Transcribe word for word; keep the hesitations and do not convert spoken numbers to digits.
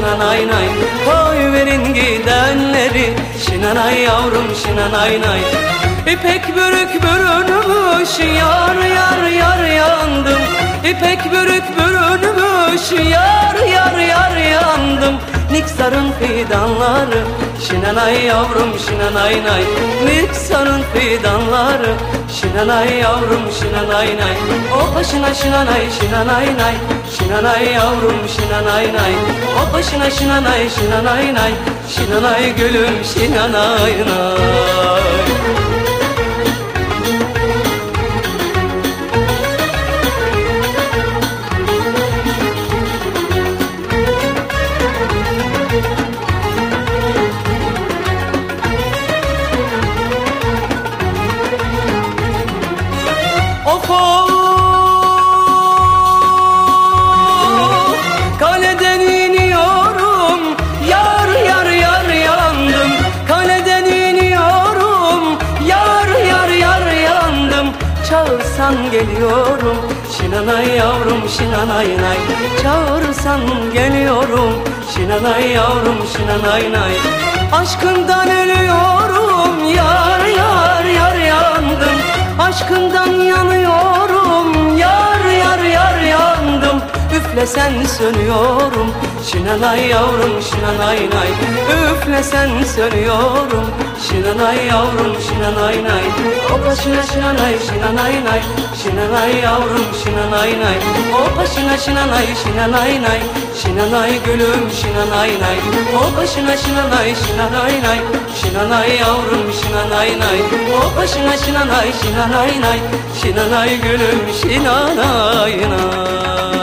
şinanay nay. Koy verin gidenleri, şinanay yavrum şinanay nay. İpek börük bürünmüş, yar yar yar yandım. İpek börük bürünmüş, yar yar yar yandım. Niksar'ın fidanları, şinanay yavrum şinanay nay. Niksar'ın fidanları, şinanay yavrum şinanay nay. O başına şinanay şinanay nay. Şinanay yavrum şinanay nay. O başına şinanay şinanay nay. Şinanay gülüm şinanay nay. Of of, kaleden iniyorum, yar yar yar yandım. Kaleden iniyorum, yar yar yar yandım. Çağırsan geliyorum, şinanay yavrum şinanay nay. Çağırsan geliyorum, şinanay yavrum şinanay nay. Aşkından ölüyorum, yar yar yar yandım. Aşkından yanıyorum, yar yar yar yandım. Üflesen sönüyorum, şinanay yavrum şinanay nay. Üflesen sönüyorum, şinanay yavrum şinanay nay. O başına şinanay şinanay nay. Şinanay yavrum şinanay nay. O başına şinanay şinanay nay. Şinanay gülüm şinanay nay. O başına şinanay şinanay nay. Şinanay yavrum şinanay nay. O başına şinanay şinanay nay. Şinanay gülüm şinanay nay.